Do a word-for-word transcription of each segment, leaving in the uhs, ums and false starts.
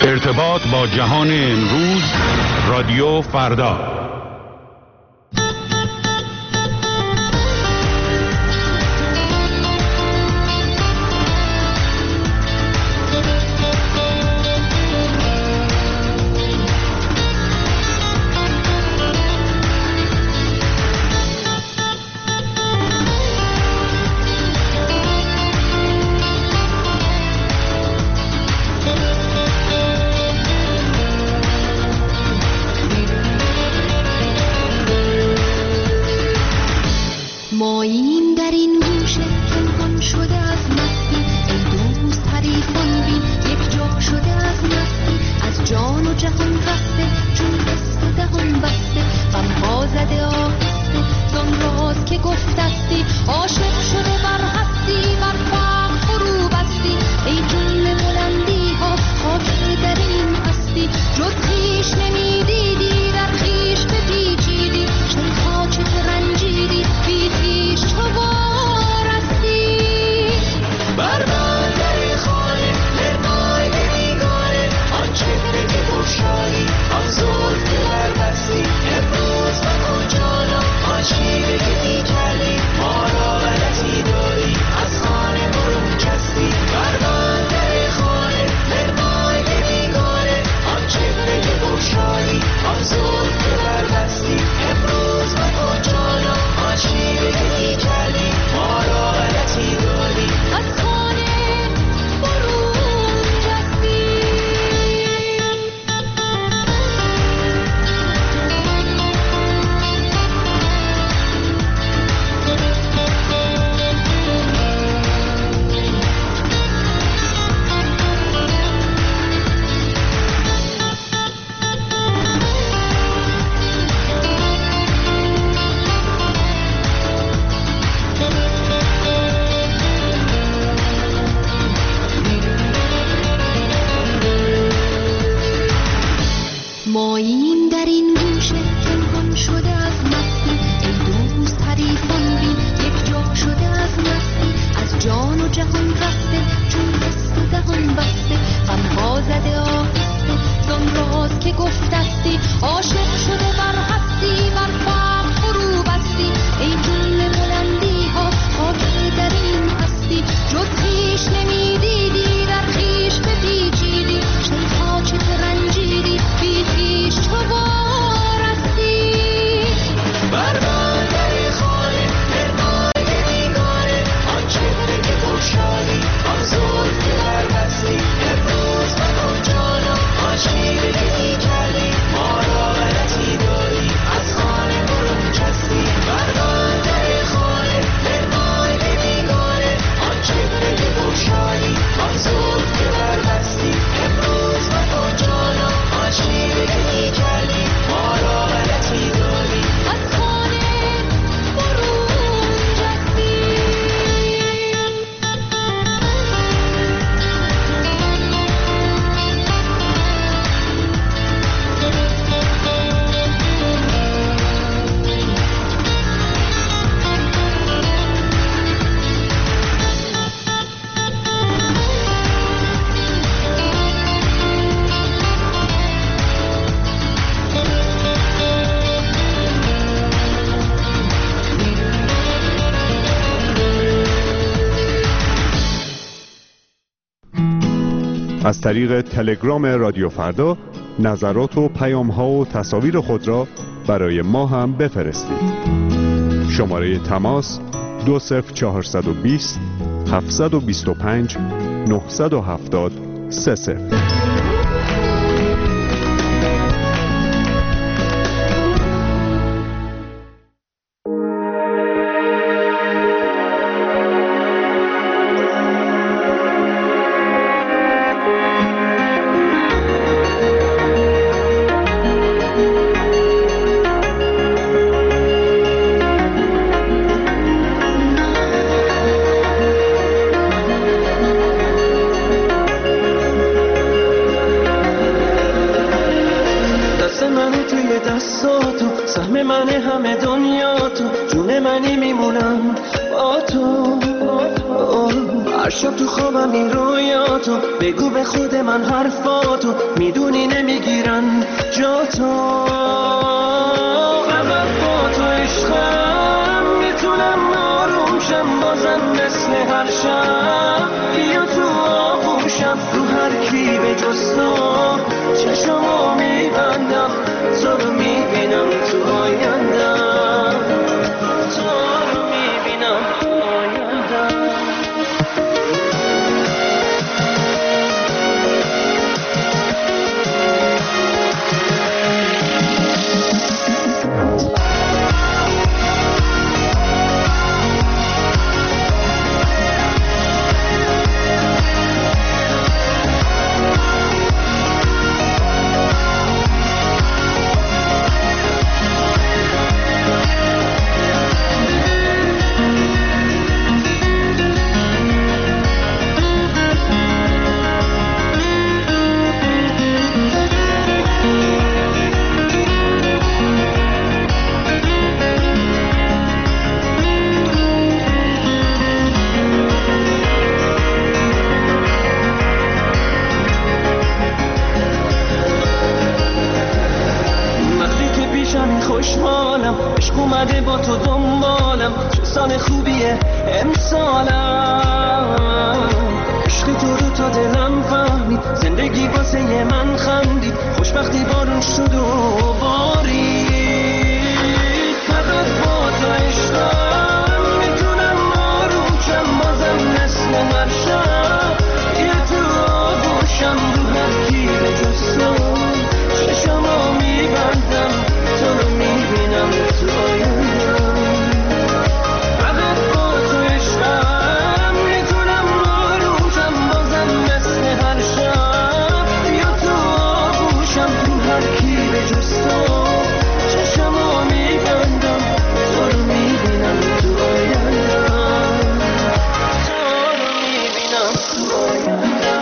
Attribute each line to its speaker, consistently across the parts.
Speaker 1: ارتباط با جهان امروز، رادیو فردا.
Speaker 2: از طریق تلگرام رادیو فردا نظرات و پیام‌ها و تصاویر خود را برای ما هم بفرستید. شماره تماس دو صفر چهارصد و بیست هفتصد و بیست و پنج نهصد و هفتاد سه صفر.
Speaker 3: هر شب تو خوابم این رویاتو، بگو به خود من حرفاتو، میدونی نمیگیرن جاتو. فقط با تو عشقم میتونم آروم شم، بازم مثل هر شب بیا تو آغوشم. رو هر کی به جز تو چشمو میبندم، تو رو میبینم تو آیندم، تو رو میبینم تو آیندم. عشق اومده با تو دنبالم، چه سال خوبیه امسالم. عشق تو رو تا دلم فهمید، زندگی واسه من خندید، خوشبختی بارون شد و بارید. فقط با تو عشقم میتونم آروم شم، بازم مثل هر شب یه تو آغوشم. رو هر کی به جز تو چشمو میبندم، تو رو میبینم تو آیندم. فقط با تو عشقم میتونم آروم شم، بازم مثل هر شب بیا تو آغوشم. رو هر کی به جز تو چشمو میبندم، تو رو میبینم تو آیندم، تو رو میبینم تو آیندم.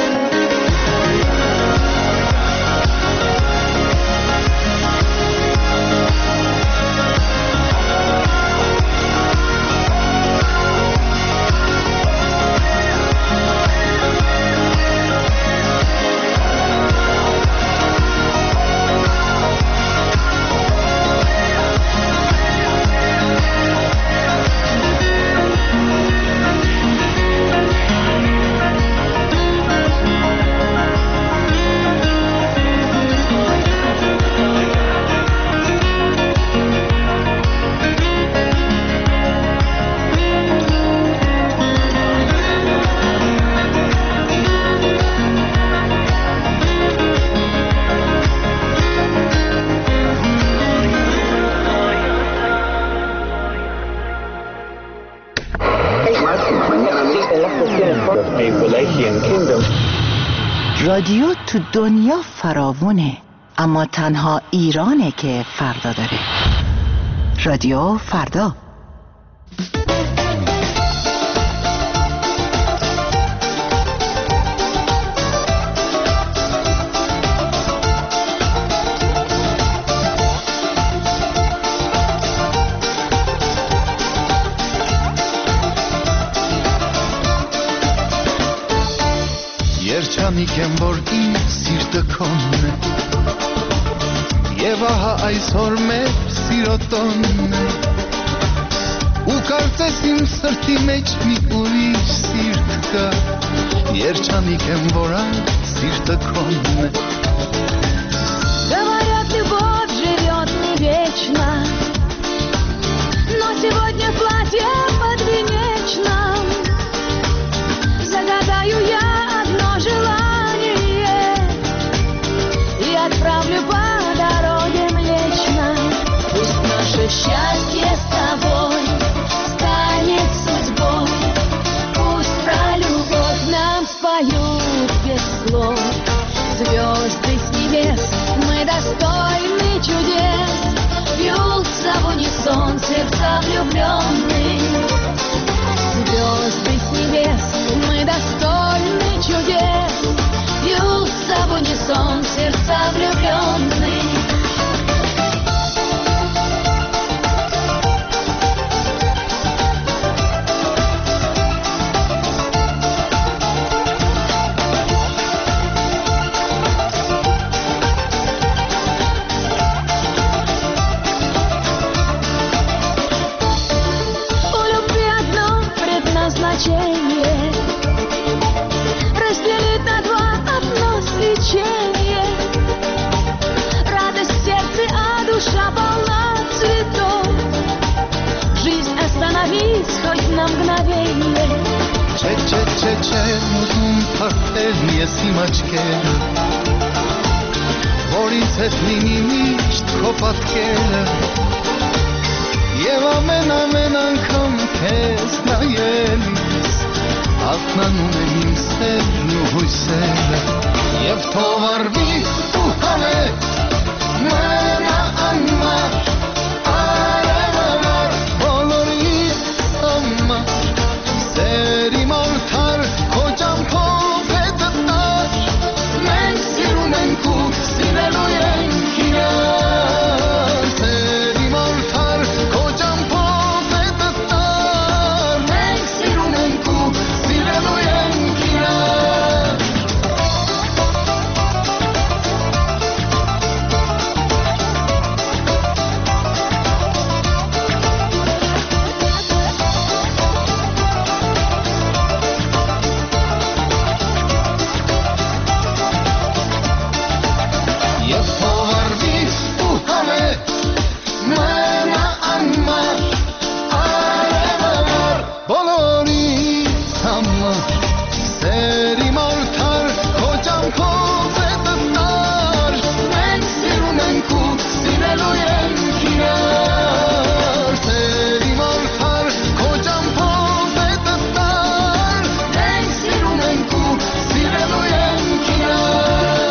Speaker 4: رادیو تو دنیا فراوونه، اما تنها ایرانه که فردا داره. رادیو فردا.
Speaker 5: Երջանիկ եմ, որ ինձ սիրտը քոնն է, և ահա այսօր մեր սիրո տոնն է, ու կարծես իմ սրտի մեջ մի ուրիշ սիրտ կա, երջանիկ եմ, որ այդ սիրտը քոնն է.
Speaker 6: Говорят, любовь живет не вечно, но сегодня в платье подвенечном загадаю я желание и отправлю по дороге Млечной. Пусть наше счастье с тобой станет судьбой, пусть про любовь нам споют без слов звезды.
Speaker 5: Չեչեմ թարթել ես իմ աչքերը Որից հետ լինի միշտ քո պատկերը Եվ ամեն ամեն անգամ քեզ նայելիս Ակնանում են իմ սերն ու հույսերը Եվ թող արվի ու հանեք մենա անմար Արև ամար բոլորիս համար Սեր իմ արդար քո ճամփով հետը տար Մենք սիրում ենք ու սիրելու ենք իրար Սեր իմ արդար քո ճամփով հետը տար Մենք սիրում ենք ու սիրելու ենք իրար Եվ թող արվի ու հանեք մենա անմար Արև ամար բոլորիս համար Սեր իմ արդար քո ճամփով հետը տար Մենք սիրում ենք ու սիրելու ենք իրար Սեր իմ արդար քո ճամփով հետը տար Մենք սիրում ենք ու սիրելու ենք իրար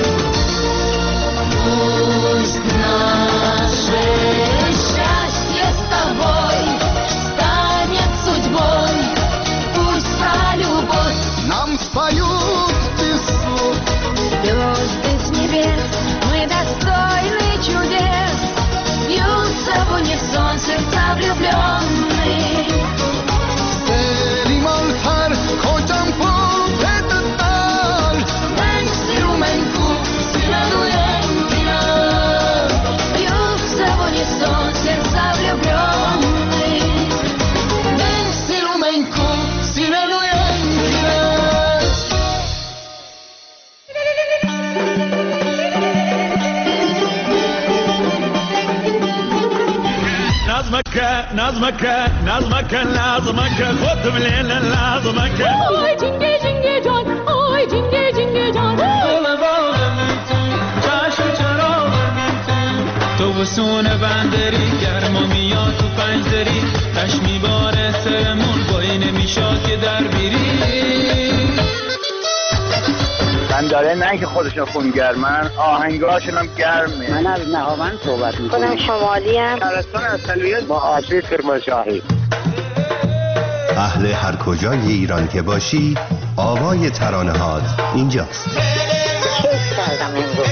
Speaker 6: Пусть наше счастье с тобой станет судьбой, пусть про любовь
Speaker 5: Нам споют без слов
Speaker 6: звезды с небес, мы достойны чудес, бьются в унисон сердца влюбленных.
Speaker 5: Սեր իմ արդար քո ճամփով հետը տար
Speaker 6: Մենք սիրում ենք ու սիրելու ենք իրար, բьются в унисон сердца влюбленных. Մենք սիրում ենք ու սիրելու ենք իրար.
Speaker 7: نظمك نظمك نظمك لازمك خد بليل لازمك
Speaker 6: Oy cinge cinge can, oy cinge cinge can.
Speaker 3: تو بسون بندری گرما میاد تو پنجدری تش میباره سرمون بایی نمیشاد که در بیری
Speaker 8: من داره نه که خودشون خونگرمن آهنگاشون هم گرمه
Speaker 9: من از نهاوند صحبت میکنم
Speaker 10: خودم شمالی هم
Speaker 8: شهرستان اصلیت با آسیب کرمانشاهی
Speaker 11: اهل هر کجای ایران که باشی آوای ترانه هات اینجاست
Speaker 10: کیف کردم امروز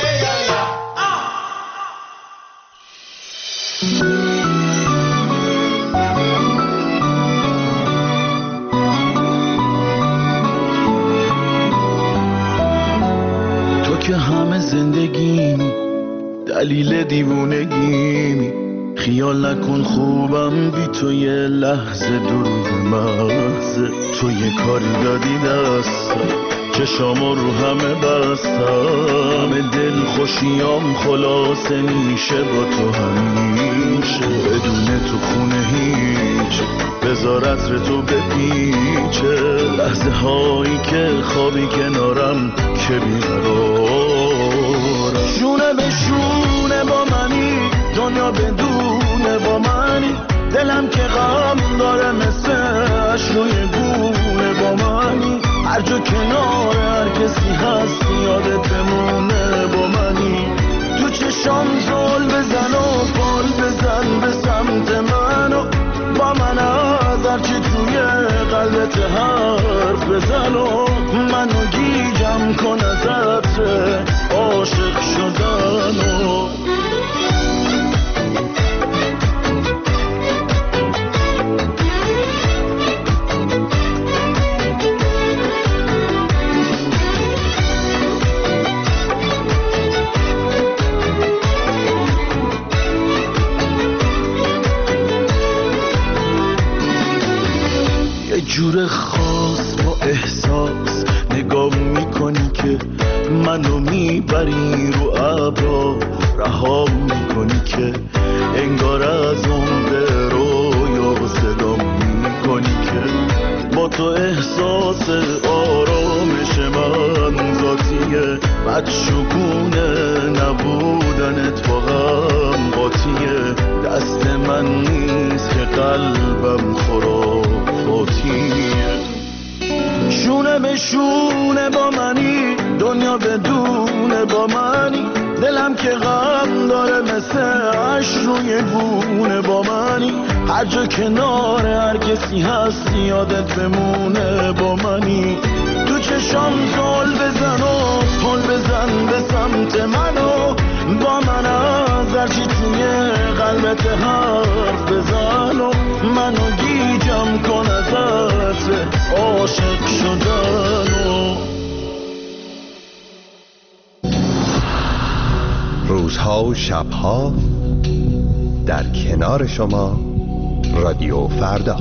Speaker 5: تو که همه زندگیمی دلیل دیوونگیمی خیال نکن خوبم بی تو یه لحظه دروغ محضه تو یه کاری دادی دستم چشامو رو همه بستم دل خوشیام خلاصه میشه با تو همیشه بدون تو خونه هیچ بذار عطر تو بپیچه لحظه هایی که خوابی کنارم که بیقرارم شونه به شونه با منی دنیا بدونه با منی دلم که غم داره مثل اشروی گونه با منی هر جا کنار هر کسی هست یادت بمونه با منی تو چشام زل بزن و پال بزن به سمت منو با من از هرچی توی قلبت حرف بزن و منو گیجم کن از عطر عاشق شدن و جور خاص با احساس نگاه میکنی که منو میبری رو ابرا رها میکنی که انگار از عمر رویا صدا میکنی که با
Speaker 12: تو احساس آرامش من ذاتیه، بدشگونه نبودنت با غم قاطیه، دست من نیست که قلبم خرافاتیه. شونه به شونه با منی، دنیا بدون با منی، دلم که غم داره مثل عشق روی گونه با منی، هر جا کنار هر کسی هستی یادت بمونه با منی. تو چشام زل بزن و پل بزن به سمت منو، با من از هرچی توی قلبت حرف بزن و منو گیجم کن ازت عاشق شدنو.
Speaker 11: روزها و شبها در کنار شما رادیو فردا.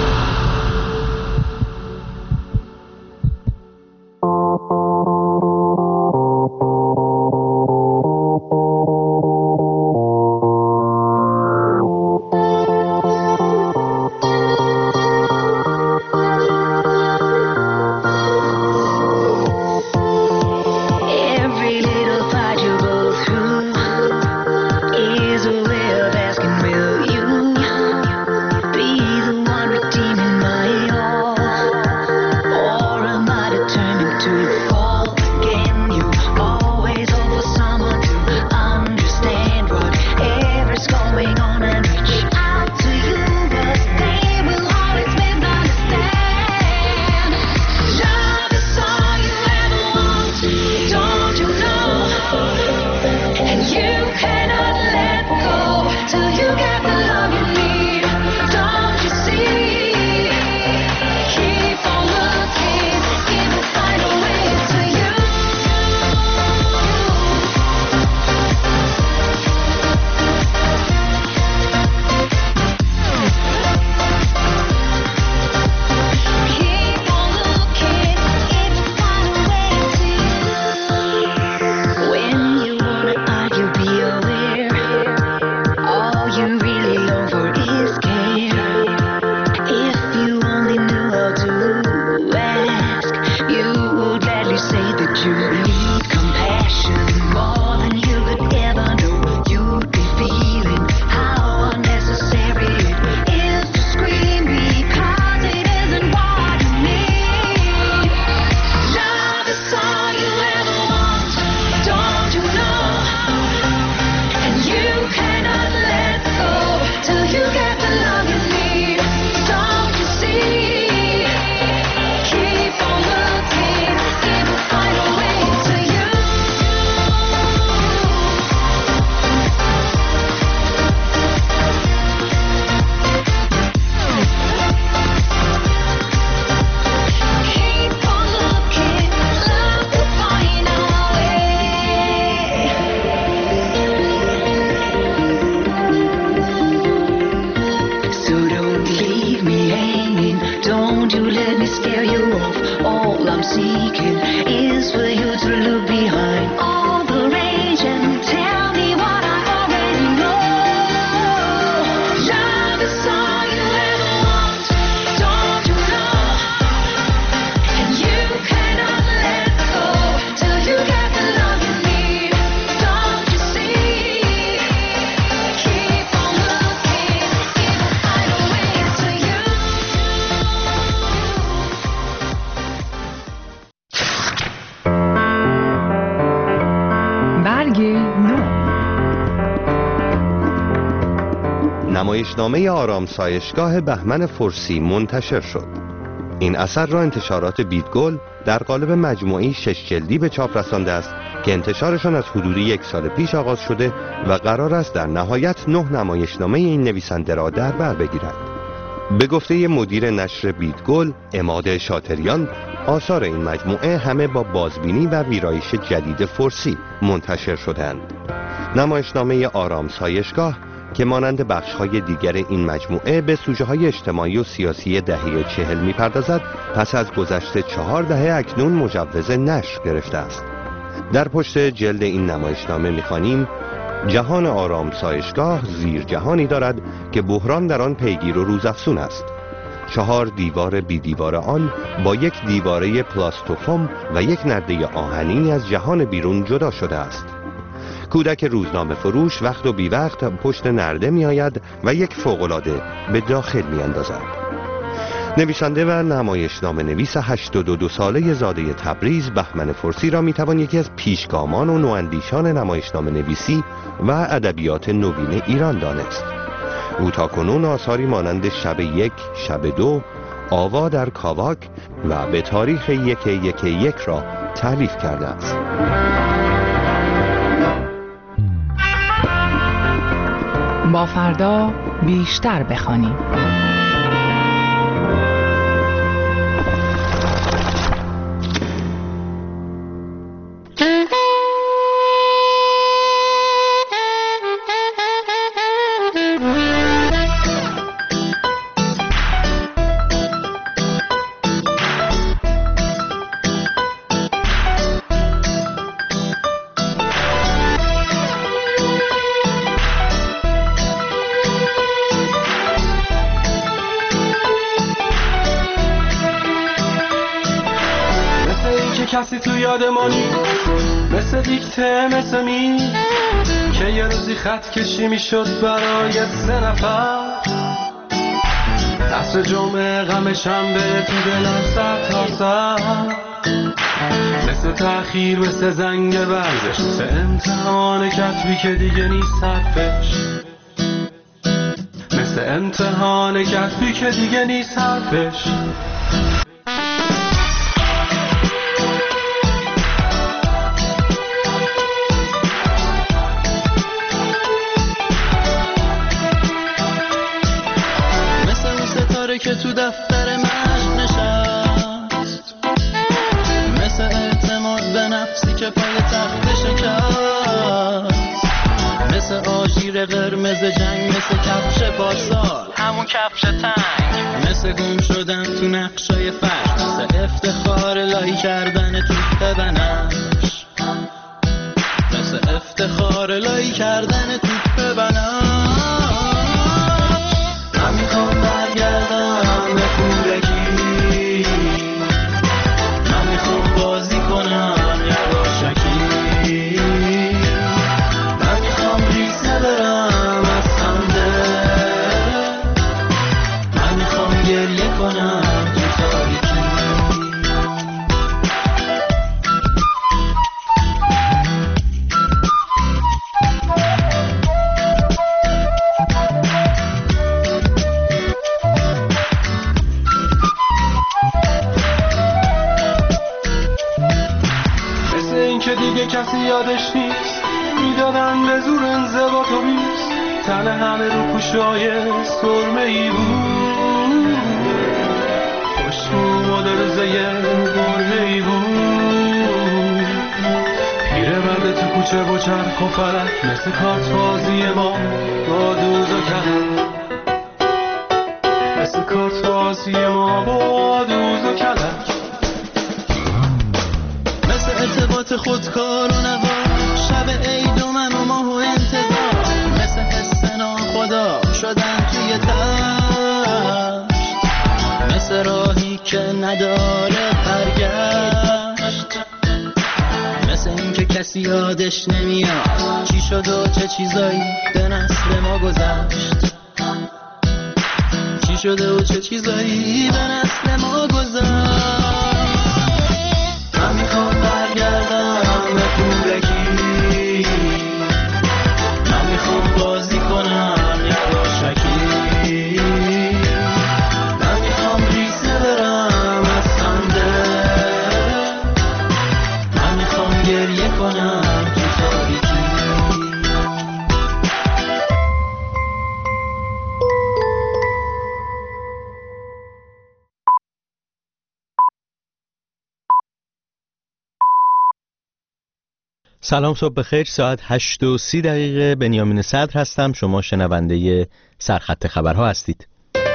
Speaker 11: نمایشنامه آرامسایشگاه بهمن فرسی منتشر شد. این اثر را انتشارات بیدگل در قالب مجموعه‌ای شش جلدی به چاپ رسانده است که انتشارشان از حدود یک سال پیش آغاز شده و قرار است در نهایت نه نمایشنامه این نویسنده را در بر بگیرد. به گفته مدیر نشر بیدگل عماد شاطریان، آثار این مجموعه همه با بازبینی و ویرایش جدید فرسی منتشر شدند. نمایشنامه آرامسایشگاه که مانند بخش‌های دیگر این مجموعه به سوژه‌های اجتماعی و سیاسی دهه چهل می‌پردازد، پس از گذشت چهار دهه اکنون مجوز نشر گرفته است. در پشت جلد این نمایشنامه می‌خوانیم: جهان آرامسایشگاه زیر جهانی دارد که بحران در آن پیگیر و روزافزون است. چهار دیوار بی دیوار آن با یک دیواره پلاستوفوم و یک نرده آهنی از جهان بیرون جدا شده است. کودک روزنامه فروش وقت و بی وقت پشت نرده می آید و یک فوق‌العاده به داخل می اندازد. نویسنده و نمایشنامه نویس هشتاد و دو ساله زاده تبریز بهمن فرسی را می توان یکی از پیشگامان و نواندیشان نمایشنامه نویسی و ادبیات نوین ایران دانست. او تاکنون آثاری مانند شب یک، شب دو، آوا در کاواک و به تاریخ یک یک یک را تألیف کرده است.
Speaker 13: با فردا بیشتر بخوانیم.
Speaker 3: کسی تو یادمانی مثل دیکته مثل می که یه روزی خط کشی می شد برای سه نفر عصر جمعه غم شنبه تو دلم سر تا سر مثل تأخیر مثل زنگ ورزش مثل امتحان کتبی که دیگه نیست حرفش مثل امتحان کتبی که دیگه نیست حرفش که تو دفتر مشق نشست مثل اعتماد به نفسی که پای تخت شکست مثل آژیر قرمز جنگ مثل کفش پارسال همون کفش تنگ مثل گم شدن تو نقشای فرش مثل افتخار لای کردن توپ بنفش مثل افتخار لای کردن توپ بنفش من میخوام برگردم به کودکی من میخوام بازی کنم یواشکی من میخوام ریسه برم از خنده من میخوام گریه کنم تو تاریکی کسی یادش نیست میدادن به زور انزوا تو بیست تن همه رو پوشای سرمه ای بود خوش مدرزه برهه ای بود پیره مرد تو کوچه با چرخ و فلک مثل کارت بازی ما با دوز و کلک مثل کارت بازی ما با دوز و کلک ارتباط خودکار و نوا شب عید و من و ماه و انتظار مثل حس ناخدا شدن توی تشت مثل راهی که نداره برگشت مثل این که کسی یادش نمیاد چی شد و چه چیزایی به نسل ما گذشت چی شده و چه چیزایی به نسل ما گذشت من میخوام برگردم به کودکی من میخوام بازی کنم یواشکی من میخوام ریسه برم از خنده من میخوام گریه کنم تو تاریکی
Speaker 14: سلام، صبح بخیر. ساعت هشت و سی دقیقه. بنیامین صدر هستم. شما شنونده سرخط خبرها هستید.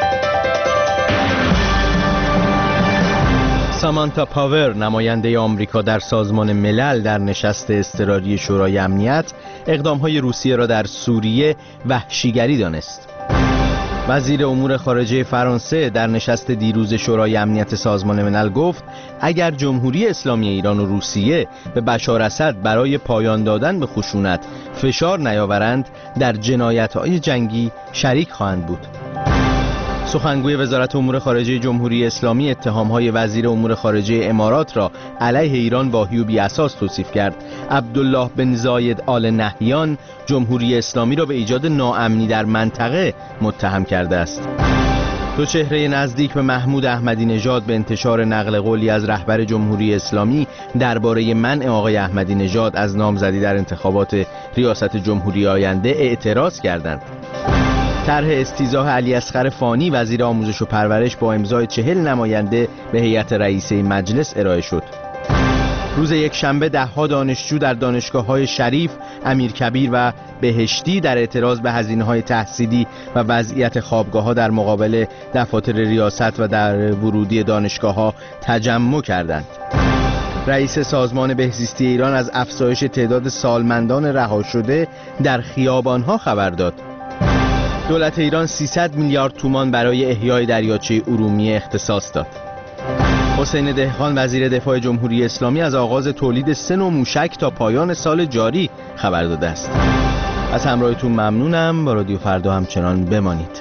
Speaker 14: سامانتا پاور، نماینده آمریکا در سازمان ملل، در نشست اضطراری شورای امنیت اقدام‌های روسیه را در سوریه وحشیگری دانست. وزیر امور خارجه فرانسه در نشست دیروز شورای امنیت سازمان ملل گفت اگر جمهوری اسلامی ایران و روسیه به بشار اسد برای پایان دادن به خشونت فشار نیاورند در جنایت‌های جنگی شریک خواهند بود. سخنگوی وزارت امور خارجه جمهوری اسلامی اتهام‌های وزیر امور خارجه امارات را علیه ایران واهی و بی‌اساس توصیف کرد. عبدالله بن زاید آل نهیان جمهوری اسلامی را به ایجاد ناامنی در منطقه متهم کرده است. دو چهره نزدیک به محمود احمدی نژاد به انتشار نقل قولی از رهبر جمهوری اسلامی درباره منع آقای احمدی نژاد از نامزدی در انتخابات ریاست جمهوری آینده اعتراض کردند. طرح استیضاح علی اصغر فانی وزیر آموزش و پرورش با امضای چهل نماینده به هیئت رئیسه مجلس ارائه شد. روز یک شنبه ده‌ها دانشجو در دانشگاه‌های شریف، امیرکبیر و بهشتی در اعتراض به هزینه‌های تحصیلی و وضعیت خوابگاه‌ها در مقابل دفاتر ریاست و در ورودی دانشگاه‌ها تجمع کردند. رئیس سازمان بهزیستی ایران از افزایش تعداد سالمندان رها شده در خیابان‌ها خبر داد. دولت ایران سیصد میلیارد تومان برای احیای دریاچه ارومیه اختصاص داد. حسین دهقان وزیر دفاع جمهوری اسلامی از آغاز تولید سه نوع موشک تا پایان سال جاری خبر داده است. از همراهیتون ممنونم. با رادیو فردا همچنان بمانید.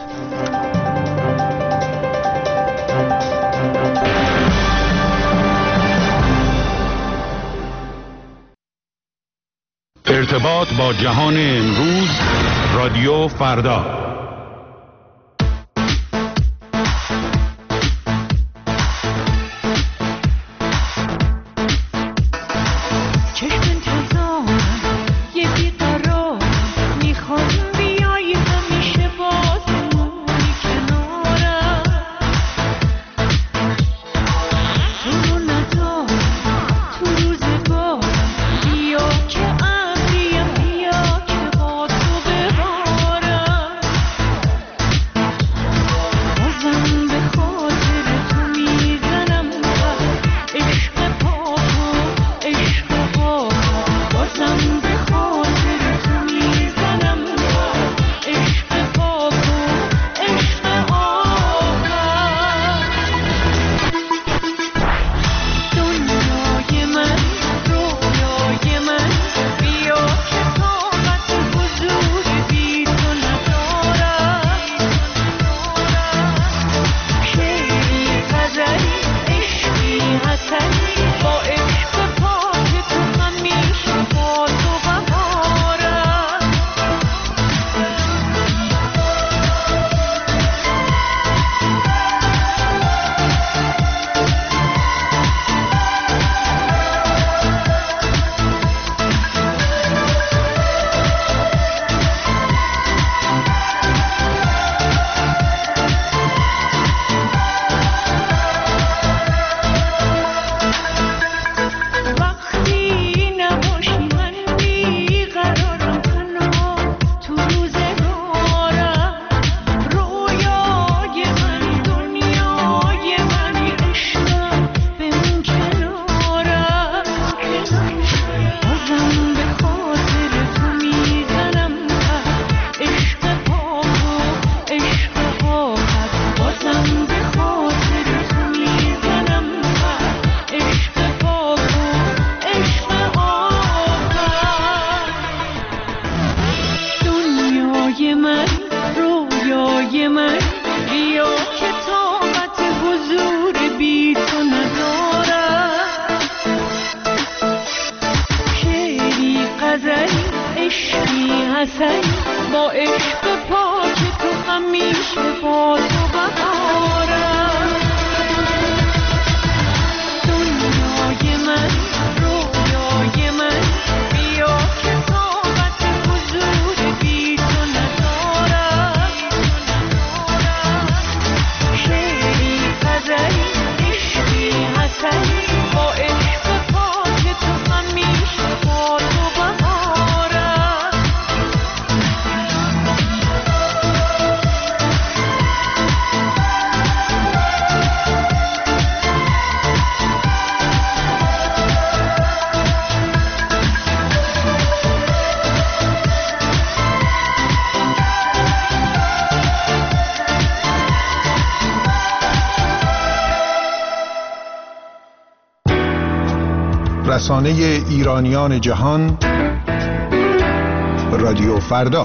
Speaker 1: ارتباط با جهان امروز، رادیو فردا.
Speaker 15: رسانه ایرانیان جهان، رادیو فردا.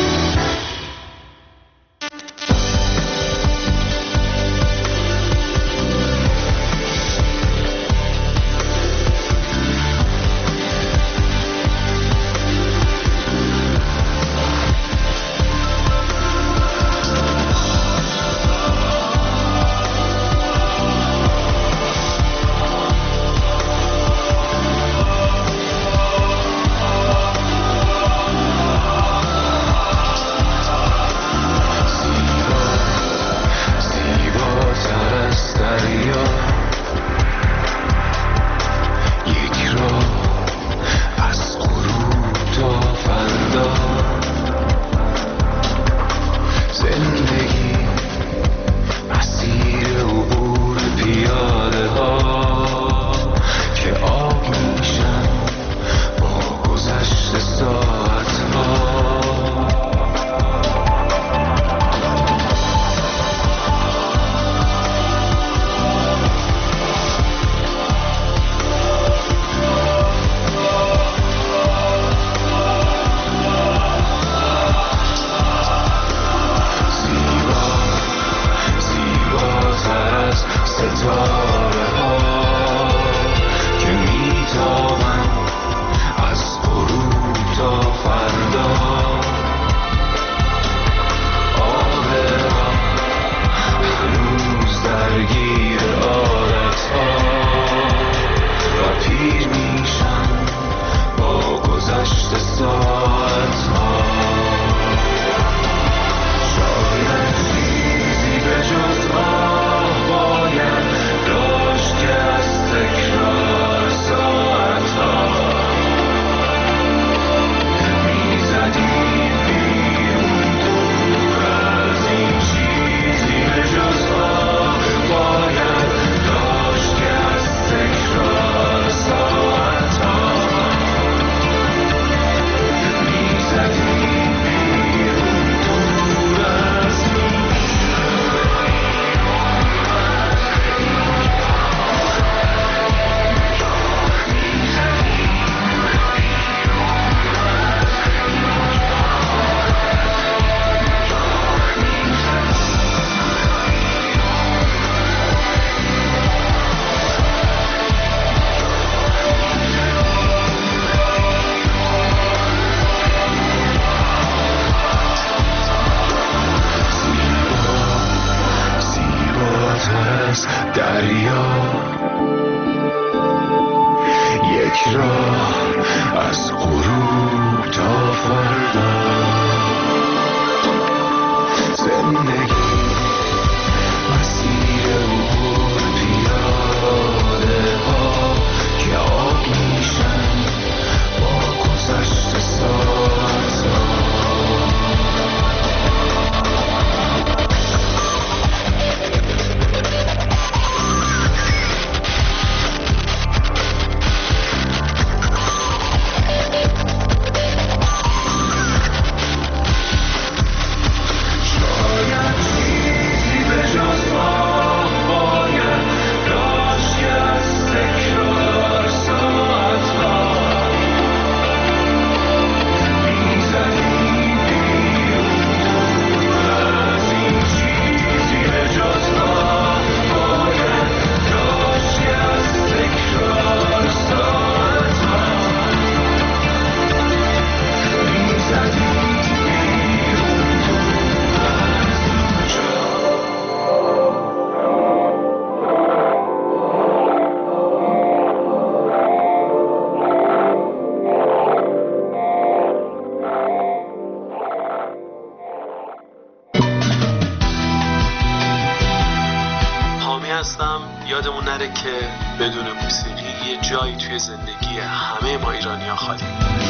Speaker 16: یادمون نره که بدون موسیقی یه جایی توی زندگی همه ما ایرانی‌ها خالی.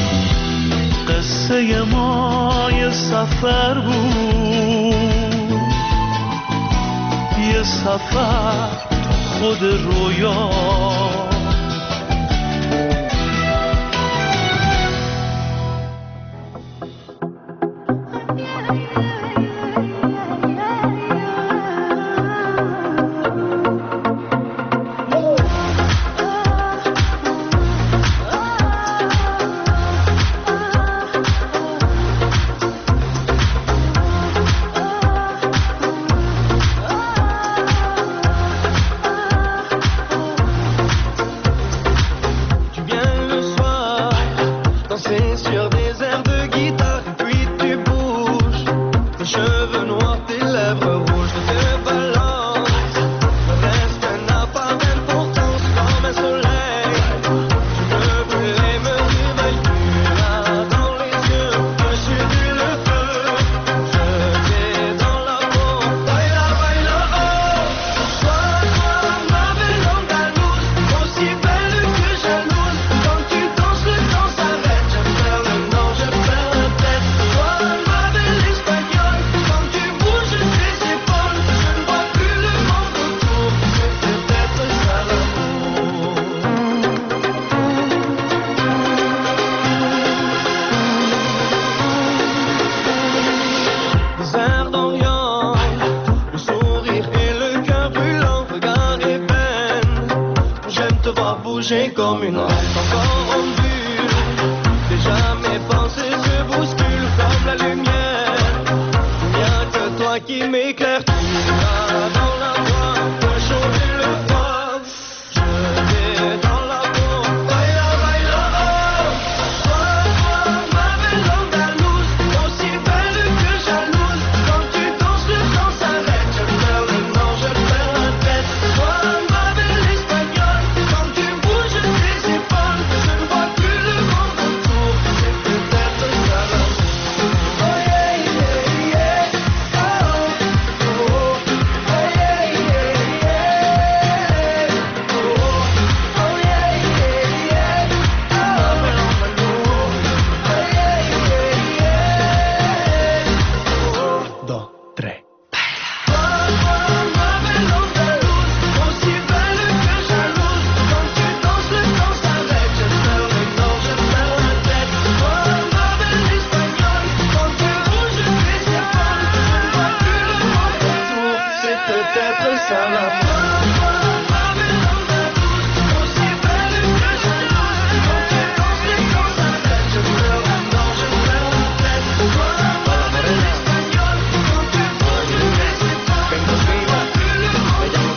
Speaker 12: قصه ما یه سفر بود، یه سفر خود رویا،
Speaker 3: bouger comme une rêve encore en vue. Déjà mes pensées se bousculent comme la lumière. Rien que toi qui m'éclaire, tu vas dans la voie pour changer le froid. Je vais dans la peau, baila, baila, oh. Toi, toi, ma belle andalouse, aussi belle que jalouse. Quand tu danses, le temps s'arrête. Je perds le nord, je perds la tête. Toi, ma belle espagnole, quand tu bouges tes épaules, je ne vois plus le monde autour. C'est peut-être ça l'amour. Oh yeah, yeah, yeah. Oh, oh, oh. Oh yeah, yeah, yeah. Oh, oh yeah, yeah, yeah. Oh, ma belle andalouse. Oh yeah, yeah, yeah. Oh, dos, tres. Aussi belle que jalouse, quand tu danses le temps s'arrête. Je perds le nord, je perds la tête. Oh ma belle espagnole, quand tu bouges tes épaules, je ne vois plus le monde autour. C'est peut-être ça la fin. Ma belle andalouse, aussi belle que jalouse, quand tu danses le temps s'arrête. Je perds le nord, je perds la tête. Oh ma belle espagnole, quand tu bouges tes épaules, je ne vois plus le monde autour.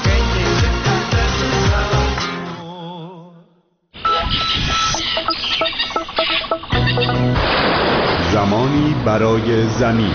Speaker 2: زمانی برای زمین.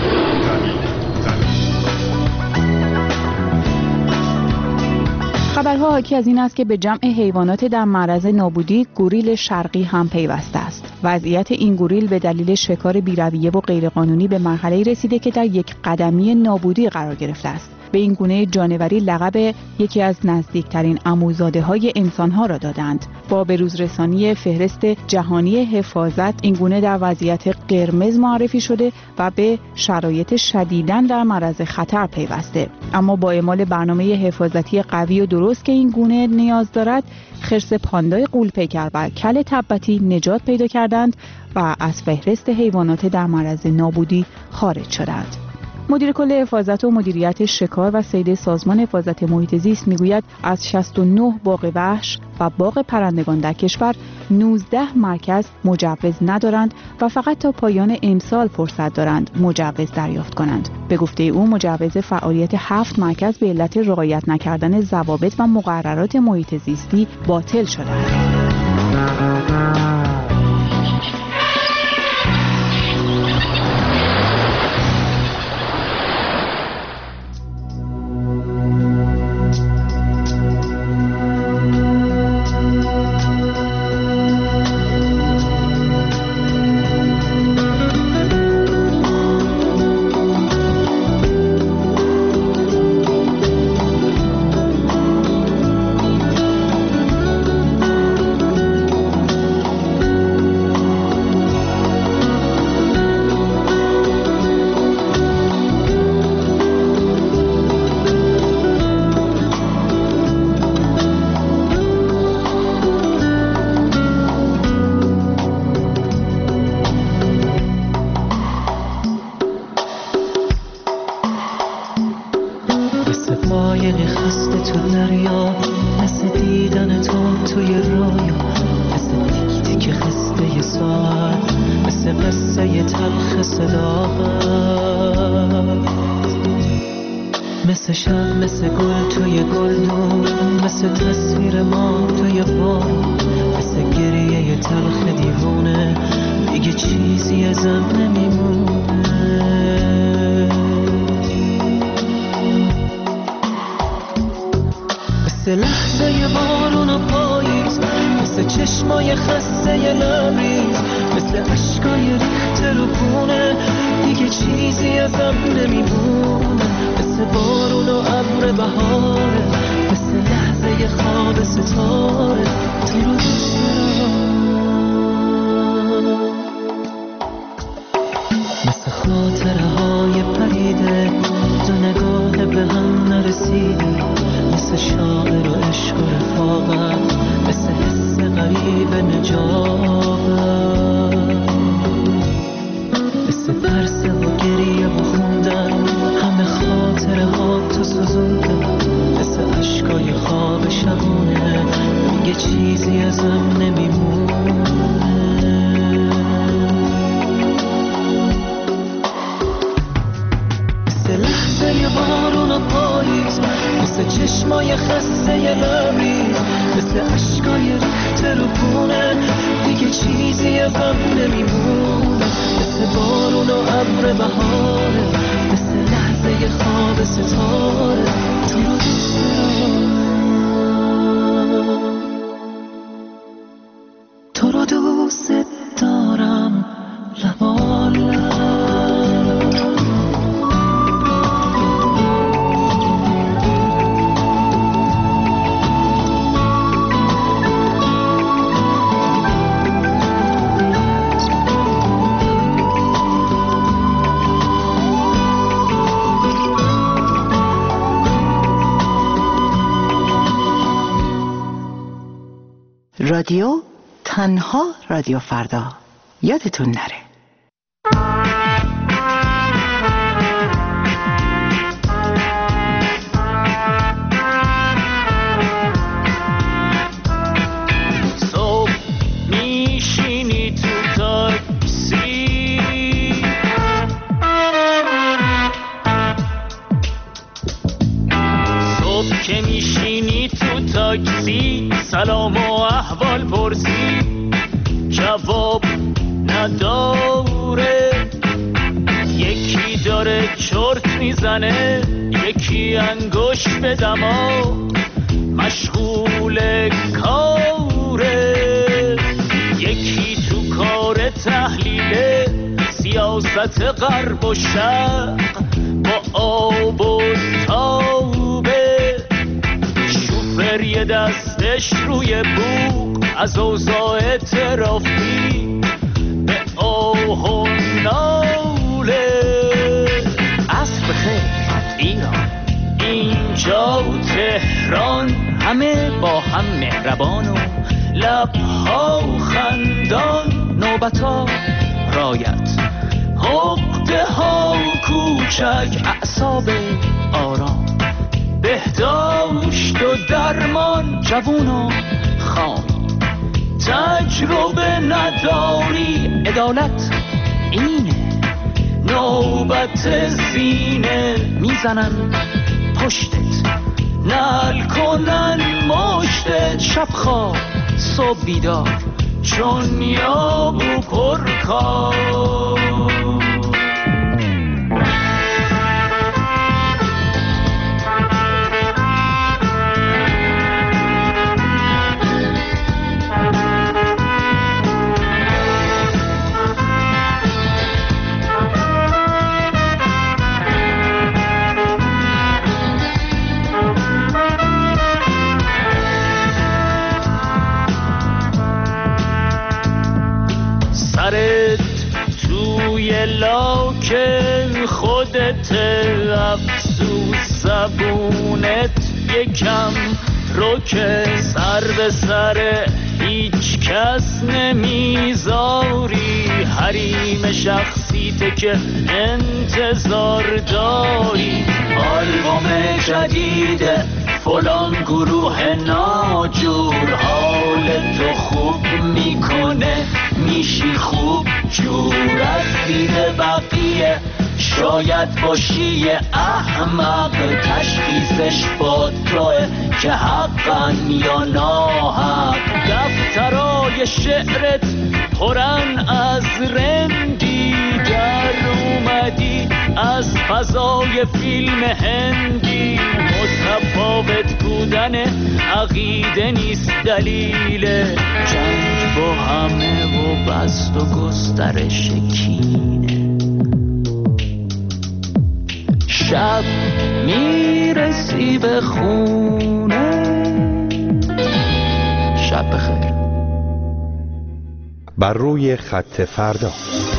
Speaker 13: خبرها حاکی از این است که به جمع حیوانات در معرض نابودی گوریل شرقی هم پیوسته است. وضعیت این گوریل به دلیل شکار بی‌رویه و غیرقانونی به مرحله‌ای رسیده که در یک قدمی نابودی قرار گرفته است. به این گونه جانوری لقب یکی از نزدیکترین عموزاده‌های انسان‌ها را دادند. با بروزرسانی فهرست جهانی حفاظت این گونه در وضعیت قرمز معرفی شده و به شرایط شدیداً در معرض خطر پیوسته. اما با اعمال برنامه حفاظتی قوی و درست که این گونه نیاز دارد، خرس پاندای غول‌پیکر و کل تبتی نجات پیدا کردند و از فهرست حیوانات در معرض نابودی خارج شدند. مدیر کل حفاظت و مدیریت شکار و صید سازمان حفاظت محیط زیست میگوید از شصت و نه باغ وحش و باغ پرندگان در کشور نوزده مرکز مجوز ندارند و فقط تا پایان امسال فرصت دارند مجوز دریافت کنند. به گفته او مجوز فعالیت هفت مرکز به علت رعایت نکردن ضوابط و مقررات محیط زیستی باطل شده است.
Speaker 3: مثل شب مثل گل توی گلدون، مثل تصویر ما توی بارون، مثل گریه تلخ دیوونه، دیگه چیزی ازم نمیمونه. مثل لحظه بارون و پاییز، مثل چشمای خسته لبریز، مثل عشقای ریخته رو خونه، دیگه چیزی ازم نمیمونه. مثل بارون و ابر بهاره، مثل لحظه خواب ستاره تو رو دوست دارم. مثل خاطره های پریده دو نگاه به هم نرسیده، مثل شاعر و عشق و رفاقت، مثل حس غریب نجابت، مثل ترس و گریه و خوندن، نمیمونه، مثل بارون و ابر بهاره، مثل لحظه خواب ستاره. تو رو دوست دارم، تو رو دوست دارم لبالم.
Speaker 4: رادیو تنها رادیو فردا، یادتون نره.
Speaker 3: صبح میشینی تو تاکسی، صبح که میشینی تو تاکسی، سلام و احوال پرسی، جواب نداره. یکی داره چرت میزنه، یکی انگشت به دماغ مشغول کاره، یکی تو کار تحلیل سیاست غرب و شرق با آب و تابه. شوفر یه دستش روی بوق از اوضاع ترافیک به آه و ناله. عصر بخیر ایران، اینجا تهران، همه با هم مهربان و لبها خندان. نوبتا رایت، عقده ها کوچک، اعصاب آرام، بهداشت و درمان. جوون و خامی، تجربه نداری، عدالت اینه. نوبت زینه میزنن پشتت، نل کنن مشتت. شب خواب صبح بیدار، چون یاب و پرکار. سرت توی لاک خودت، افسوس زبونت یکم رو که سر به سر هیچ کس نمیذاری. حریم شخصیته که انتظار داری. آلبوم جدید فلان گروه ناجور حال تو خوب میکنه، میشی خوب جور. از دید بقیه شاید باشی احمق، تشخیصش با توه که حقن یا ناحق. دفترای شعرت پرن از رندی، در اومدی از فضای فیلم هندی. متفاوت بودن عقیده نیست دلیل جنگ با همه و بست و گسترش کینه. شب میرسی به خونه. شب بخیر.
Speaker 11: بر روی خط فردا.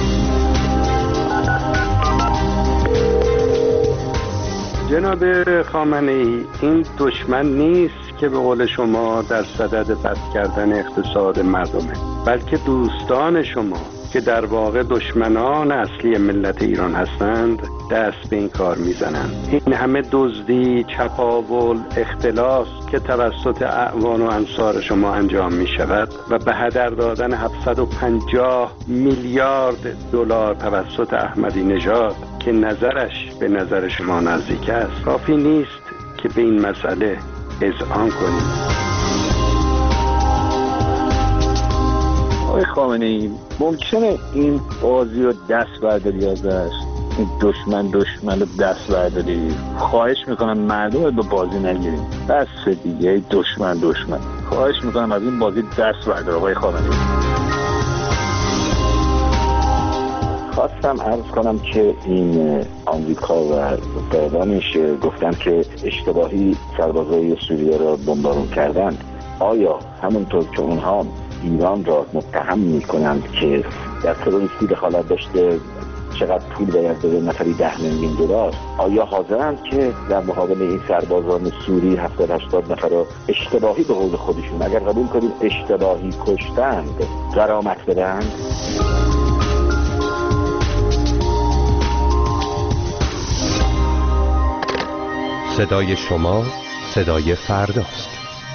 Speaker 17: جناب خامنه‌ای، این دشمن نیست که به قول شما در صدد بد کردن اقتصاد مردمه، بلکه دوستان شما که در واقع دشمنان اصلی ملت ایران هستند دست به این کار میزنند. این همه دزدی، چپاول، اختلاس که توسط اعوان و انصار شما انجام می شود و به هدر دادن هفتصد و پنجاه میلیارد دلار توسط احمدی نژاد که نظرش به نظر شما نزدیک است، کافی نیست که به این مسئله اذعان کنید.
Speaker 8: آقای خامنه‌ای ممکنه این بازی رو دست برداری ازش، این دشمن دشمن رو دست برداری؟ خواهش میکنم مردم رو به بازی نگیریم، بس دیگه دشمن دشمن. خواهش میکنم از این بازی دست بردار آقای خامنه‌ای. خواستم عرض کنم که این آمریکا و دادانش گفتن که اشتباهی سربازای سوریه را بمبارون کردند. آیا همونطور که اونها ایران را متهم میکنند که در تروریستی دخالت داشته چقدر پول باید بده، نفری ده میلیون دلار، آیا حاضرند که در مقابل این سربازان سوری هفتاد هشتاد نفر را اشتباهی به قول خودشون اگر قبول کنیم اشتباهی کشتند غرامت بدهند؟
Speaker 11: صدای شما صدای فرداست.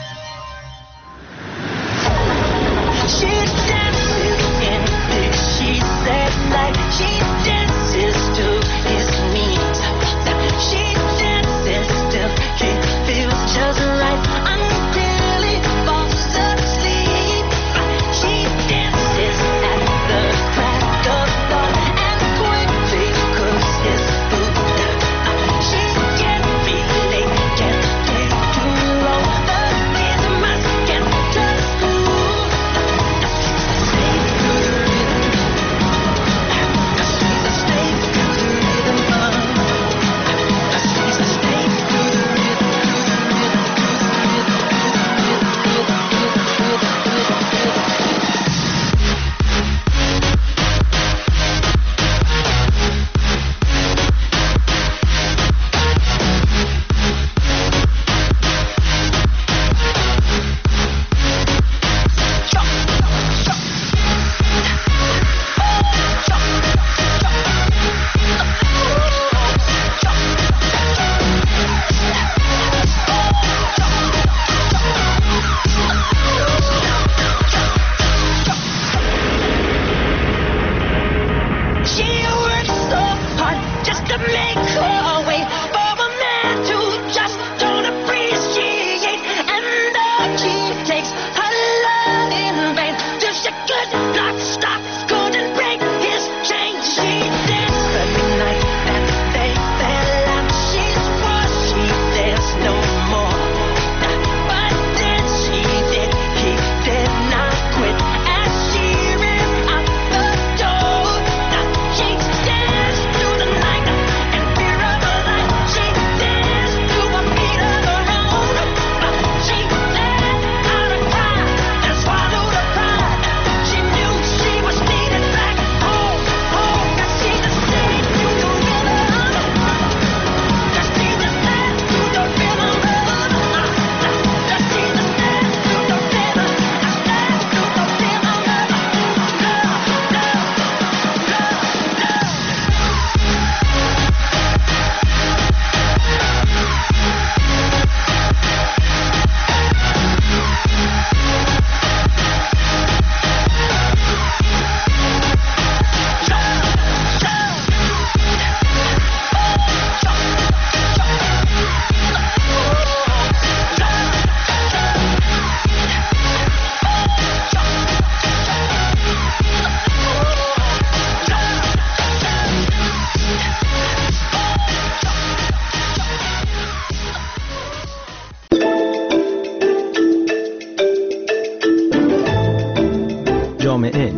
Speaker 14: جامعه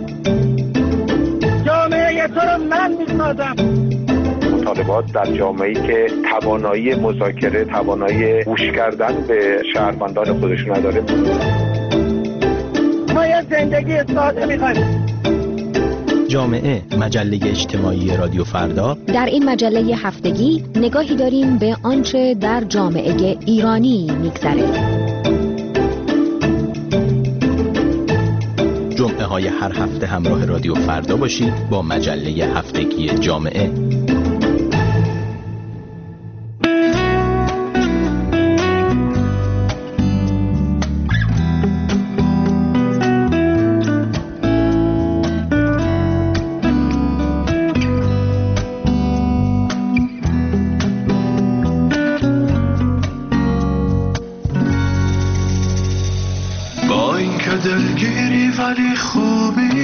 Speaker 18: جامعه تو رو من میسازم.
Speaker 19: مطالبات در جامعه‌ای که توانایی مذاکره، توانایی گوش کردن به شهروندان خودشون نداره.
Speaker 18: ما یه زندگی ساده میخوایم.
Speaker 14: جامعه، مجله اجتماعی رادیو فردا.
Speaker 20: در این مجله هفتگی نگاهی داریم به آنچه در جامعه ایرانی میگذره.
Speaker 14: جمعه های هر هفته همراه رادیو فردا باشید با مجله هفتگی جامعه.
Speaker 5: دلگیری ولی خوبی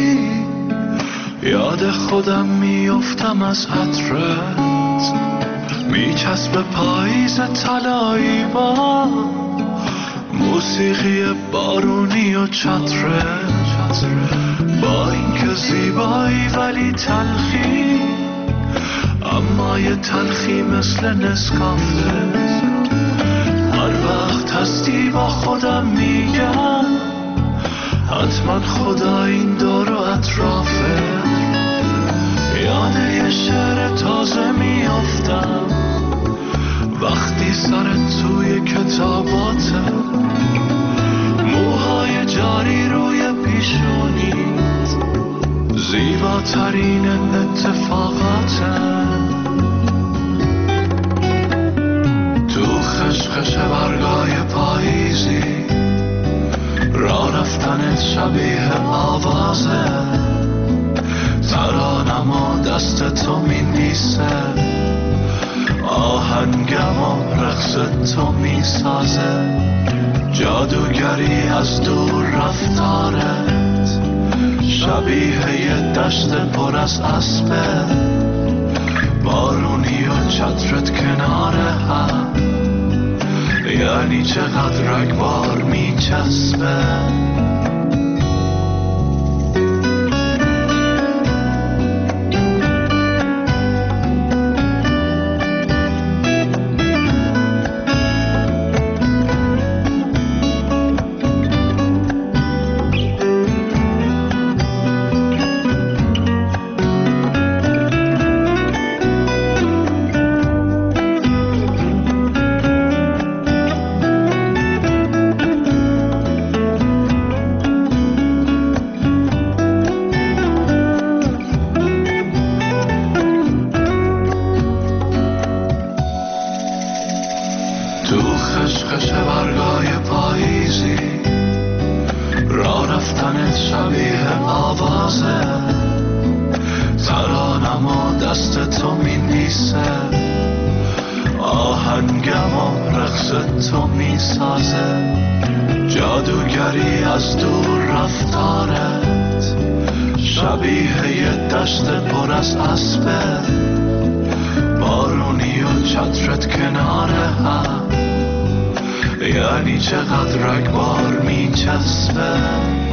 Speaker 12: یاد خودم میافتم از عطرت، میچسب پاییز طلایی با موسیقی بارونی و چترت، با اینکه زیبایی ولی تلخی، اما یه تلخی مثل نسکافه. هر وقت هستی با خودم میگم حتما خدا این دور و اطرافه. یاد یه شعر تازه میافتم وقتی سرت توی کتاباته، موهای جاری روی پیشونیت، زیباترین اتفاقاته. تو خشخش برگای پاییزی راه رفتنت شبیه آوازه، ترانم و دست تو می نیسه، آهنگم و رقص تو می سازه. جادوگری از دور رفتارت شبیه یه دشت پر از اسبه، بارونی و چترت کنار هم، یعنی چقدر رگبار می چسبه. جادوگری از دور رفتارت شبیه یه دشت پر از اسبه، بارونی و چترت کنار هم، یعنی چقدر رگبار می چسبه.